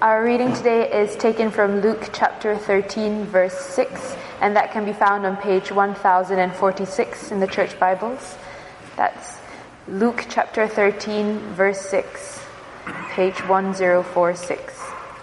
Our reading today is taken from Luke chapter 13, verse 6, and that can be found on page 1046 in the Church Bibles. That's Luke chapter 13, verse 6, page 1046.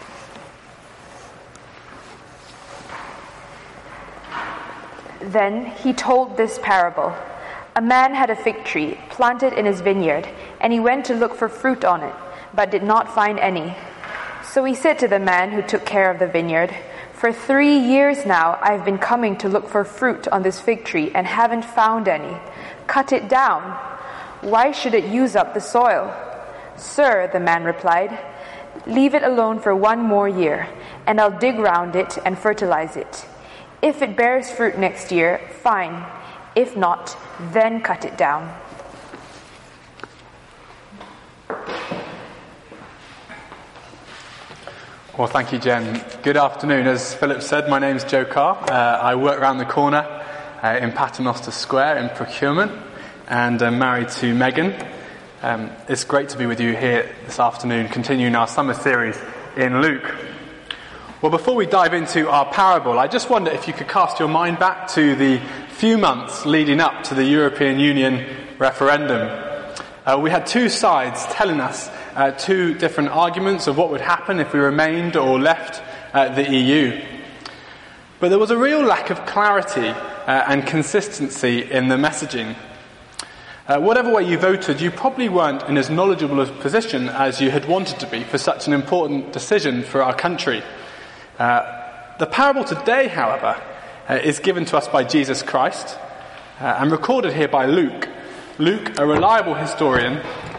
Then he told this parable. A man had a fig tree planted in his vineyard, and he went to look for fruit on it, but did not find any. So he said to the man who took care of the vineyard, "For 3 years now I've been coming to look for fruit on this fig tree and haven't found any. Cut it down. Why should it use up the soil?" "Sir," the man replied, "leave it alone for 1 more year, and I'll dig round it and fertilize it. If it bears fruit next year, fine. If not, then cut it down." Well, thank you, Jen. Good afternoon. As Philip said, my name's Joe Carr. I work around the corner in Paternoster Square in procurement, and I'm married to Megan. It's great to be with you here this afternoon, continuing our summer series in Luke. Well, before we dive into our parable, I just wonder if you could cast your mind back to the few months leading up to the European Union referendum. We had two sides telling us two different arguments of what would happen if we remained or left the EU. But there was a real lack of clarity and consistency in the messaging. Whatever way you voted, you probably weren't in as knowledgeable a position as you had wanted to be for such an important decision for our country. The parable today, however, is given to us by Jesus Christ and recorded here by Luke. Luke, a reliable historian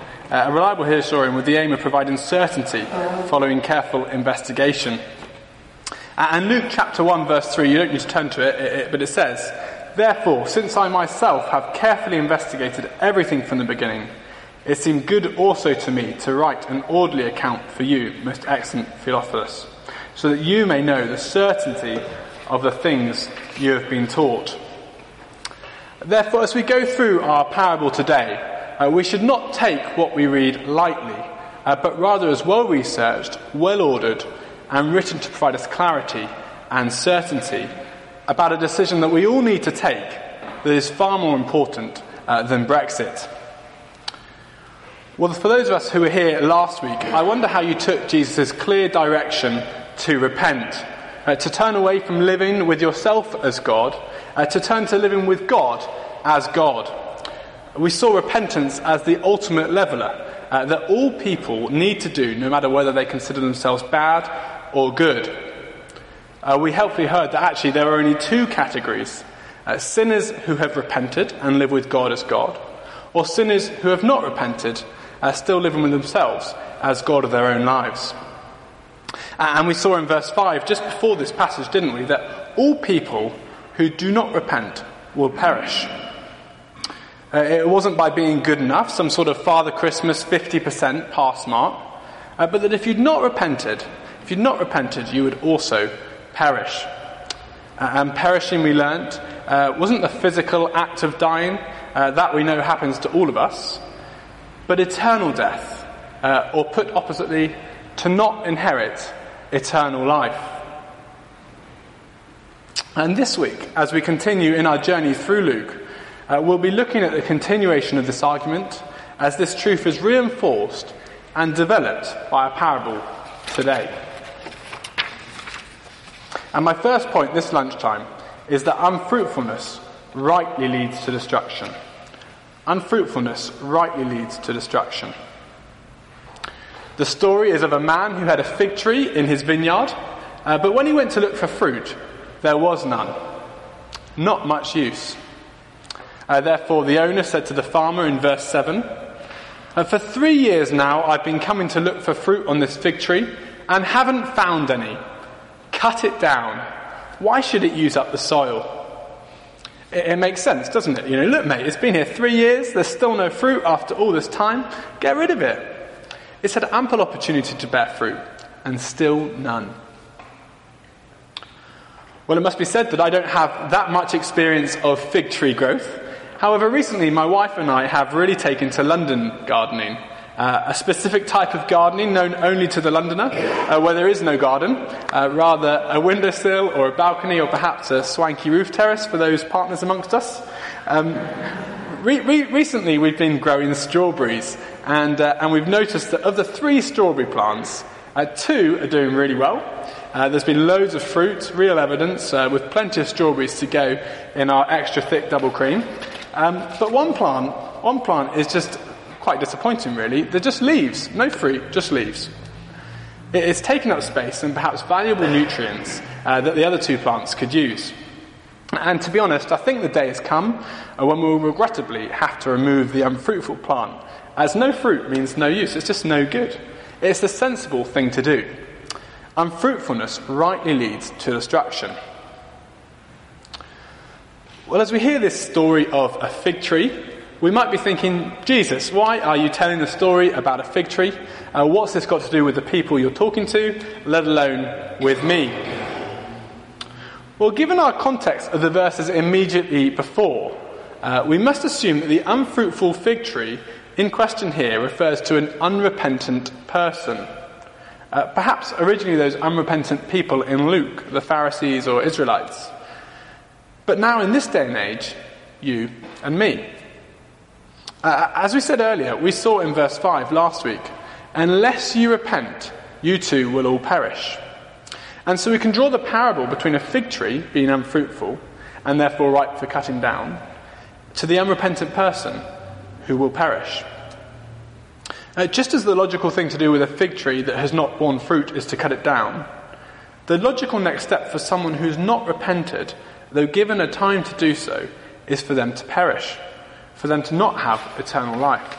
with the aim of providing certainty following careful investigation. And Luke chapter 1 verse 3, you don't need to turn to it, but it says, "Therefore, since I myself have carefully investigated everything from the beginning, it seemed good also to me to write an orderly account for you, most excellent Theophilus, so that you may know the certainty of the things you have been taught." Therefore, as we go through our parable today, we should not take what we read lightly, but rather as well researched, well ordered, and written to provide us clarity and certainty about a decision that we all need to take that is far more important than Brexit. Well, for those of us who were here last week, I wonder how you took Jesus' clear direction to repent, to turn away from living with yourself as God, to turn to living with God as God. We saw repentance as the ultimate leveller, that all people need to do, no matter whether they consider themselves bad or good. We helpfully heard that actually there are only two categories: sinners who have repented and live with God as God, or sinners who have not repented, still living with themselves as God of their own lives. And we saw in verse 5, just before this passage, didn't we, that all people who do not repent will perish. It wasn't by being good enough, some sort of Father Christmas 50% pass mark, but that if you'd not repented, you would also perish. And perishing, we learnt, wasn't the physical act of dying, that we know happens to all of us, but eternal death, or put oppositely, to not inherit eternal life. And this week, as we continue in our journey through Luke, we'll be looking at the continuation of this argument as this truth is reinforced and developed by a parable today. And my first point this lunchtime is that unfruitfulness rightly leads to destruction. Unfruitfulness rightly leads to destruction. The story is of a man who had a fig tree in his vineyard, but when he went to look for fruit, there was none. Not much use. Therefore, the owner said to the farmer in verse 7, "For 3 years now I've been coming to look for fruit on this fig tree and haven't found any. Cut it down. Why should it use up the soil?" It makes sense, doesn't it? Look mate, it's been here 3 years, there's still no fruit after all this time. Get rid of it. It's had ample opportunity to bear fruit, and still none. Well, it must be said that I don't have that much experience of fig tree growth. However, recently my wife and I have really taken to London gardening. a specific type of gardening known only to the Londoner, where there is no garden, rather a windowsill or a balcony or perhaps a swanky roof terrace for those partners amongst us. Recently we've been growing strawberries, and we've noticed that of the 3 strawberry plants, 2 are doing really well. There's been loads of fruit, real evidence, with plenty of strawberries to go in our extra thick double cream. But one plant is just quite disappointing, really. They're just leaves, no fruit, just leaves. It's taking up space and perhaps valuable nutrients that the other 2 plants could use. And to be honest, I think the day has come when we'll regrettably have to remove the unfruitful plant, as no fruit means no use, it's just no good. It's the sensible thing to do. Unfruitfulness rightly leads to destruction. Well, as we hear this story of a fig tree, we might be thinking, Jesus, why are you telling the story about a fig tree? What's this got to do with the people you're talking to, let alone with me? Well, given our context of the verses immediately before, we must assume that the unfruitful fig tree in question here refers to an unrepentant person. Perhaps originally those unrepentant people in Luke, the Pharisees or Israelites. But now in this day and age, you and me. As we said earlier, we saw in verse 5 last week, unless you repent, you too will all perish. And so we can draw the parable between a fig tree being unfruitful and therefore ripe for cutting down, to the unrepentant person who will perish. Just as the logical thing to do with a fig tree that has not borne fruit is to cut it down, the logical next step for someone who's not repented, though given a time to do so, is for them to perish, for them to not have eternal life.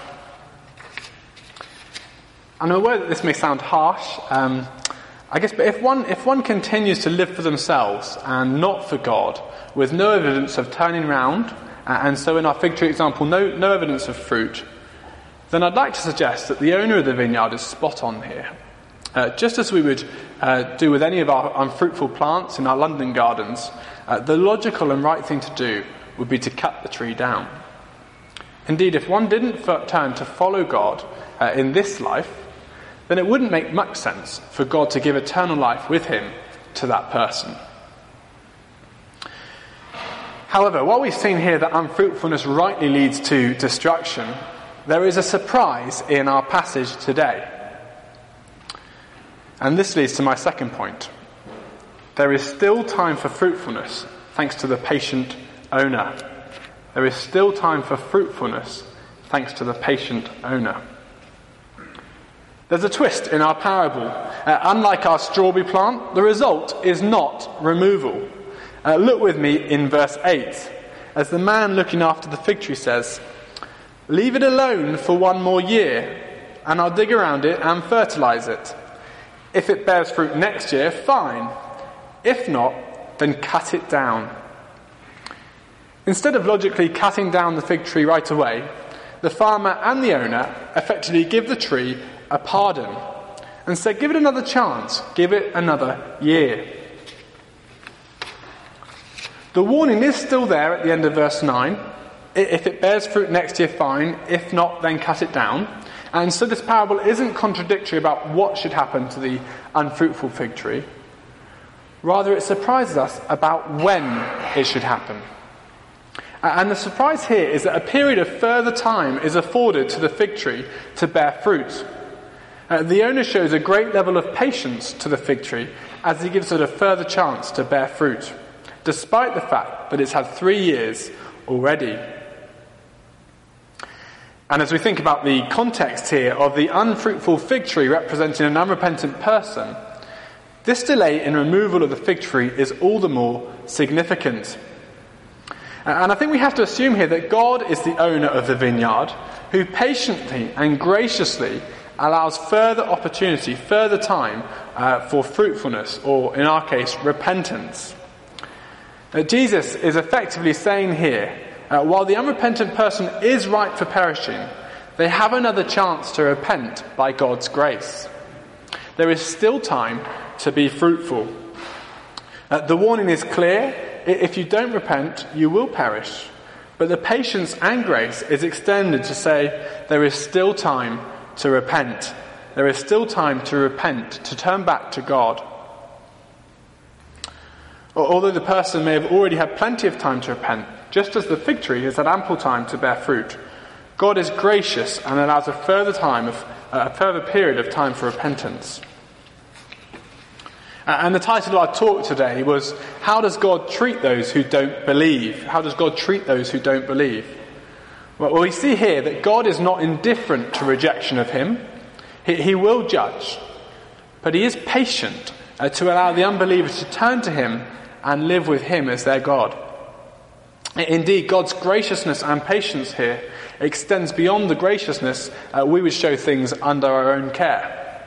I'm aware that this may sound harsh, I guess, but if one continues to live for themselves and not for God, with no evidence of turning round, and so in our fig tree example, no evidence of fruit, then I'd like to suggest that the owner of the vineyard is spot on here. Just as we would do with any of our unfruitful plants in our London gardens, the logical and right thing to do would be to cut the tree down. Indeed, if one didn't turn to follow God in this life, then it wouldn't make much sense for God to give eternal life with him to that person. However, while we've seen here that unfruitfulness rightly leads to destruction, there is a surprise in our passage today. And this leads to my second point. There is still time for fruitfulness, thanks to the patient owner. There is still time for fruitfulness, thanks to the patient owner. There's a twist in our parable. Unlike our strawberry plant, the result is not removal. Look with me in verse 8, as the man looking after the fig tree says, "Leave it alone for 1 more year, and I'll dig around it and fertilize it. If it bears fruit next year, fine. If not, then cut it down." Instead of logically cutting down the fig tree right away, the farmer and the owner effectively give the tree a pardon and say, give it another chance, give it another year. The warning is still there at the end of verse 9. If it bears fruit next year, fine. If not, then cut it down. And so this parable isn't contradictory about what should happen to the unfruitful fig tree. Rather, it surprises us about when it should happen. And the surprise here is that a period of further time is afforded to the fig tree to bear fruit. The owner shows a great level of patience to the fig tree as he gives it a further chance to bear fruit, despite the fact that it's had 3 years already. And as we think about the context here of the unfruitful fig tree representing an unrepentant person, this delay in removal of the fig tree is all the more significant. And I think we have to assume here that God is the owner of the vineyard, who patiently and graciously allows further opportunity, further time for fruitfulness, or in our case, repentance. Jesus is effectively saying here, while the unrepentant person is ripe for perishing, they have another chance to repent by God's grace. There is still time to be fruitful. The warning is clear. If you don't repent, you will perish. But the patience and grace is extended to say there is still time to repent. There is still time to repent, to turn back to God. Although the person may have already had plenty of time to repent, just as the fig tree has had ample time to bear fruit, God is gracious and allows a further period of time for repentance. And the title of our talk today was, How Does God Treat Those Who Don't Believe? How does God treat those who don't believe? Well, we see here that God is not indifferent to rejection of him. He will judge, but he is patient to allow the unbelievers to turn to him and live with him as their God. Indeed, God's graciousness and patience here extends beyond the graciousness we would show things under our own care.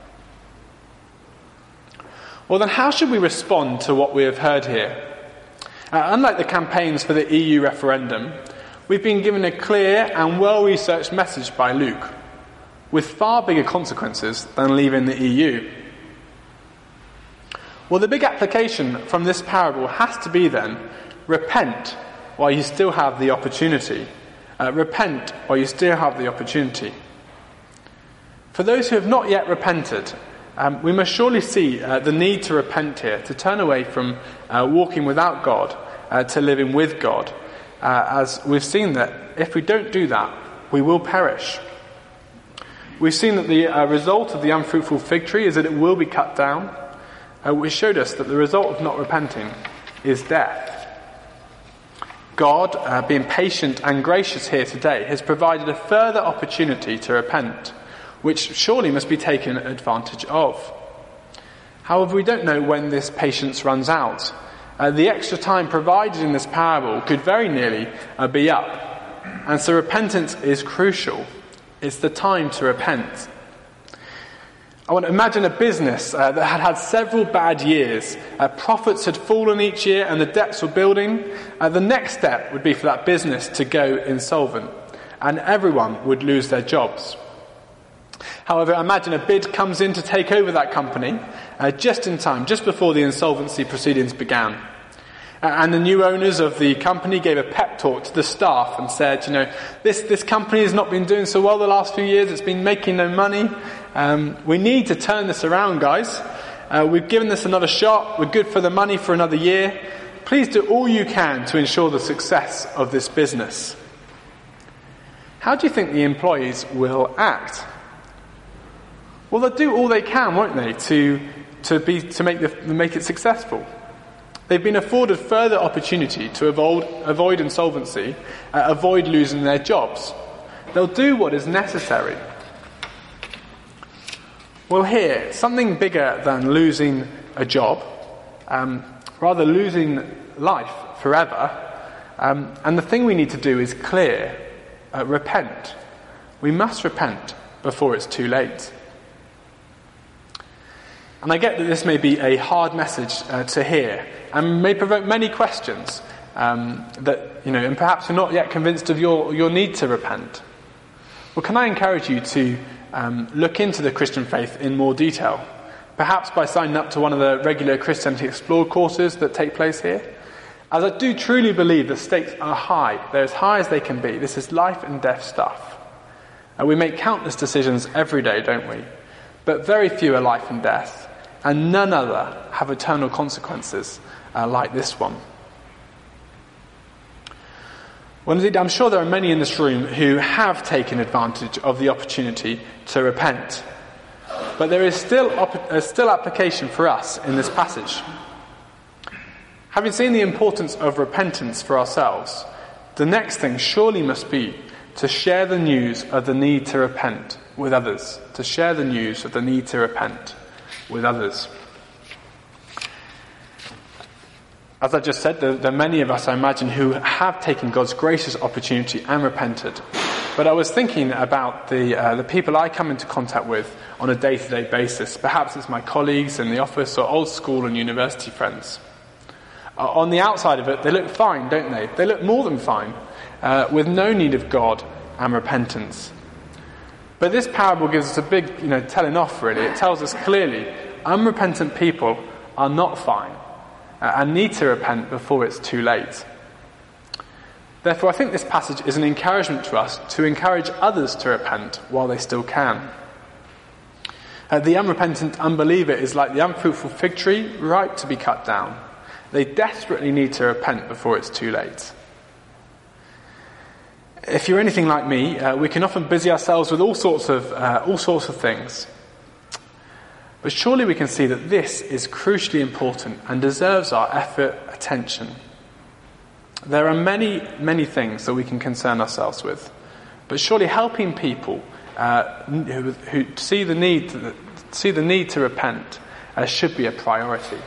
Well, then how should we respond to what we have heard here? Unlike the campaigns for the EU referendum, we've been given a clear and well-researched message by Luke, with far bigger consequences than leaving the EU. Well, the big application from this parable has to be then, repent while you still have the opportunity. Repent while you still have the opportunity. For those who have not yet repented, we must surely see the need to repent here, to turn away from walking without God to living with God, as we've seen that if we don't do that, we will perish. We've seen that the result of the unfruitful fig tree is that it will be cut down, which showed us that the result of not repenting is death. God, being patient and gracious here today, has provided a further opportunity to repent, which surely must be taken advantage of. However, we don't know when this patience runs out. The extra time provided in this parable could very nearly be up, and so repentance is crucial. It's the time to repent. I want to imagine a business that had had several bad years. Profits had fallen each year and the debts were building. The next step would be for that business to go insolvent, and everyone would lose their jobs. However, imagine a bid comes in to take over that company just in time, just before the insolvency proceedings began. And the new owners of the company gave a pep talk to the staff and said, this company has not been doing so well the last few years. It's been making no money. We need to turn this around, guys. We've given this another shot. We're good for the money for another year. Please do all you can to ensure the success of this business. How do you think the employees will act? Well, they'll do all they can, won't they, to make it successful. They've been afforded further opportunity to avoid insolvency, avoid losing their jobs. They'll do what is necessary. Well, here, something bigger than losing a job, rather losing life forever, and the thing we need to do is clear, repent. We must repent before it's too late. And I get that this may be a hard message to hear, and may provoke many questions and perhaps you're not yet convinced of your need to repent. Well, can I encourage you to look into the Christian faith in more detail, perhaps by signing up to one of the regular Christianity Explored courses that take place here? As I do truly believe the stakes are high. They're as high as they can be. This is life and death stuff. We make countless decisions every day, don't we? But very few are life and death, and none other have eternal consequences like this one. Well, indeed, I'm sure there are many in this room who have taken advantage of the opportunity to repent. But there is still application for us in this passage. Having seen the importance of repentance for ourselves, the next thing surely must be to share the news of the need to repent with others. To share the news of the need to repent with others. As I just said, there are many of us, I imagine, who have taken God's gracious opportunity and repented. But I was thinking about the people I come into contact with on a day-to-day basis. Perhaps it's my colleagues in the office or old school and university friends. On the outside of it, they look fine, don't they? They look more than fine, with no need of God and repentance. But this parable gives us a big, telling off, really. It tells us clearly, unrepentant people are not fine and need to repent before it's too late. Therefore, I think this passage is an encouragement to us to encourage others to repent while they still can. The unrepentant unbeliever is like the unfruitful fig tree, ripe to be cut down. They desperately need to repent before it's too late. If you're anything like me, we can often busy ourselves with all sorts of things. But surely we can see that this is crucially important and deserves our effort, attention. There are many, many things that we can concern ourselves with, but surely helping people who see the need to repent should be a priority.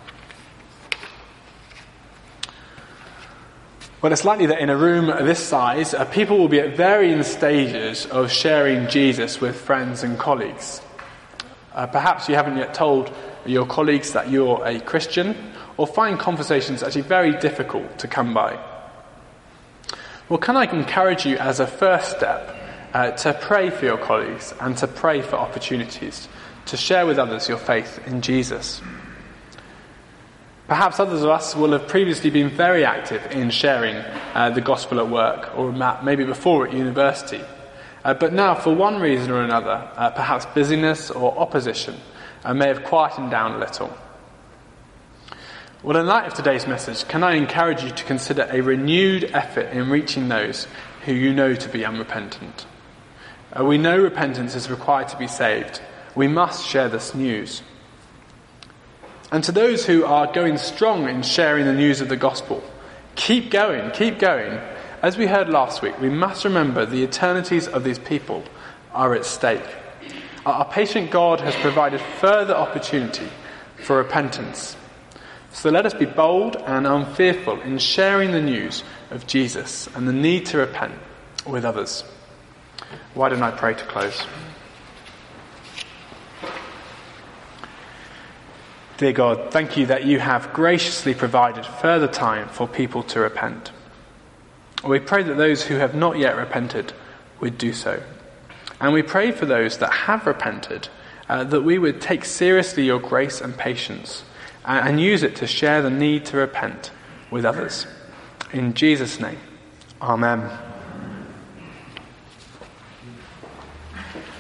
Well, it's likely that in a room this size, people will be at varying stages of sharing Jesus with friends and colleagues. Perhaps you haven't yet told your colleagues that you're a Christian, or find conversations actually very difficult to come by. Well, can I encourage you as a first step to pray for your colleagues and to pray for opportunities to share with others your faith in Jesus? Perhaps others of us will have previously been very active in sharing the gospel at work, or maybe before at university. But now, for one reason or another, perhaps busyness or opposition, may have quietened down a little. Well, in light of today's message, can I encourage you to consider a renewed effort in reaching those who you know to be unrepentant? We know repentance is required to be saved. We must share this news. And to those who are going strong in sharing the news of the gospel, keep going, keep going. As we heard last week, we must remember the eternities of these people are at stake. Our patient God has provided further opportunity for repentance. So let us be bold and unfearful in sharing the news of Jesus and the need to repent with others. Why don't I pray to close? Dear God, thank you that you have graciously provided further time for people to repent. We pray that those who have not yet repented would do so. And we pray for those that have repented, that we would take seriously your grace and patience and use it to share the need to repent with others. In Jesus' name, Amen.